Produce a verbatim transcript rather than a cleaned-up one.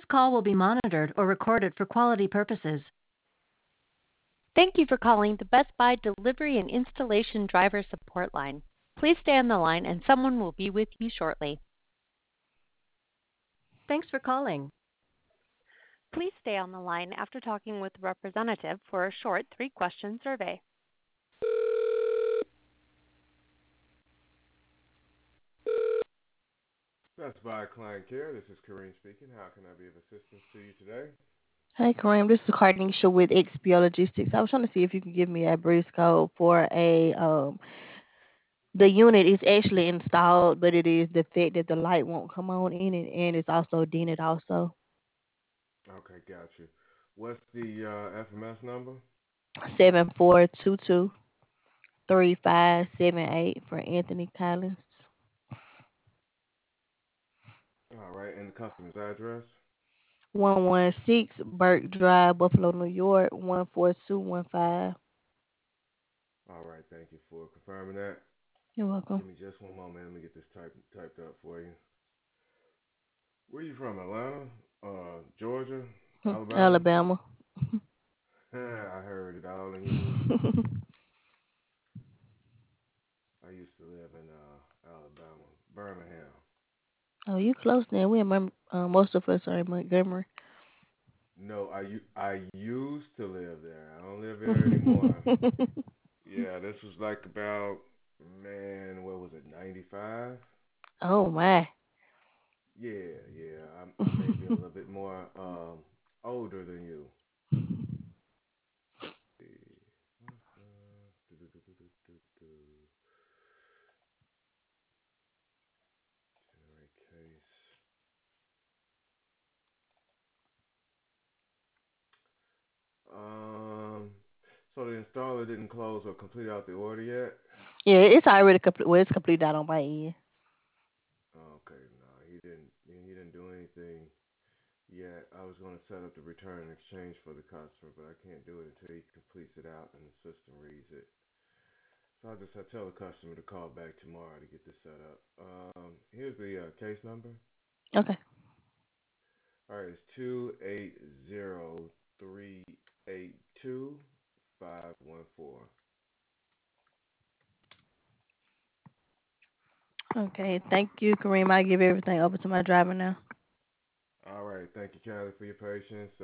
call will be monitored or recorded for quality purposes. Thank you for calling the Best Buy Delivery and Installation Driver Support Line. Please stay on the line and someone will be with you shortly. Thanks for calling. Please stay on the line after talking with the representative for a short three-question survey. Best Buy Client Care. This is Kareem speaking. How can I be of assistance to you today? Hey, Kareem, this is Carnisha with X P O Logistics. I was trying to see if you could give me a brief code for a um the unit is actually installed, but it is the fact that the light won't come on in it, and it's also dented also. Okay, got you. What's the uh, F M S number? Seven four two two three five seven eight for Anthony Collins. All right, and the customer's address? One one six Burke Drive, Buffalo, New York one four two one five. All right, thank you for confirming that. You're welcome. Give me just one moment. Let me get this typed typed up for you. Where you from? Atlanta? Uh, Georgia? Alabama? Alabama. I heard it all in your voice. I used to live in uh, Alabama, Birmingham. Oh, you close now. We in uh, most of us are in Montgomery. No, I, I used to live there. I don't live there anymore. Yeah, this was like about, man, what was it, ninety-five? Oh my. Yeah, yeah. I, I may be a little bit more um, older than you. Let's see. Generate case. Um, so the installer didn't close or complete out the order yet? Yeah, it's already complete. Well, it's complete out on my end. Okay, no, he didn't. He didn't do anything yet. I was going to set up the return and exchange for the customer, but I can't do it until he completes it out and the system reads it. So I'll just I tell the customer to call back tomorrow to get this set up. Um, here's the uh, case number. Okay. All right, it's two eight zero three eight two five one four. Okay. Thank you, Kareem. I give everything over to my driver now. All right, thank you, Kelly, for your patience.